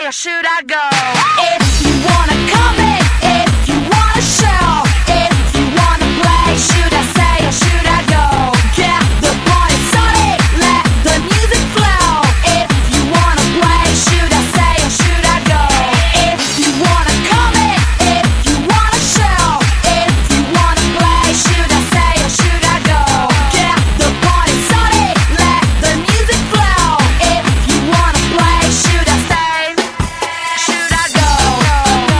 Where should I go? If you wanna come in